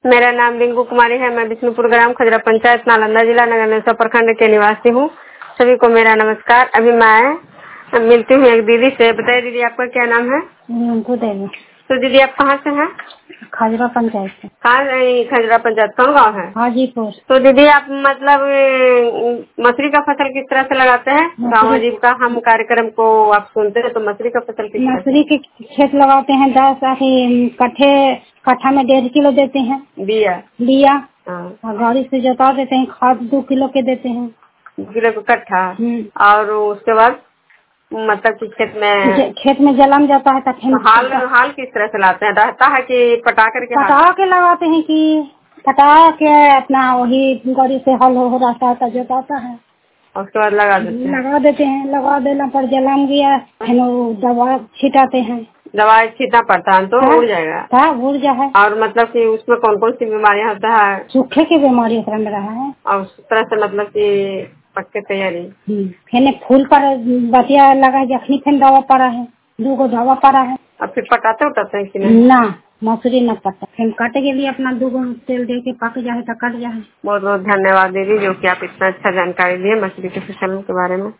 मेरा नाम रिंकू कुमारी है। मैं विष्णुपुर ग्राम खजरा पंचायत नालंदा जिला नगर नेसा प्रखंड के निवासी हूँ। सभी को मेरा नमस्कार। अभी मैं मिलती हूँ एक दीदी से। बताइए दीदी, आपका क्या नाम है? रिंकू देवी। तो दीदी आप कहाँ से हैं? खजरा पंचायत से। कहाँ? खजरा पंचायत कौन गाँव है? हाजीपुर। तो दीदी आप मतलब मछली का फसल किस तरह से लगाते हैं? गाँव आजीविका हम कार्यक्रम को आप सुनते हैं, तो मछली का फसल किस तरह? मछली के खेत लगाते हैं 10 कट्ठा में 1.5 किलो देते हैं बिया। और गाड़ी से जोता देते हैं। खाद 2 किलो के देते हैं। 2 किलो का कट्ठा। और उसके बाद मतलब कि खेत में जलम जाता है तो हाल किस तरह से लाते हैं? रहता है कि पटा के लगाते हैं कि पटा के अपना वही गाड़ी से हल हो रहता है तो जोताता है। उसके बाद लगा देते हैं। लगा देना पर जलम गया दवा छिटाते हैं। दवा छीटना पड़ता है तो उड़ जाएगा। उड़ जाए। और मतलब कि उसमें कौन कौन सी बीमारियां होता है? सूखे की बीमारी में रहा है। और उस तरह से मतलब कि पक्के तैयारी फिर फूल पर बतिया लगा जखनी फिर दवा पड़ा है। 2 गो दवा पड़ा है। और फिर पटाते उठाते हैं कि नहीं? ना मसूरी न पटा। फिर काटे के लिए अपना 2 गो तेल दे के पक जाए तो कट जाए। बहुत बहुत धन्यवाद दीदी, जो कि आप इतना अच्छा जानकारी दिए मछली के फसल के बारे में।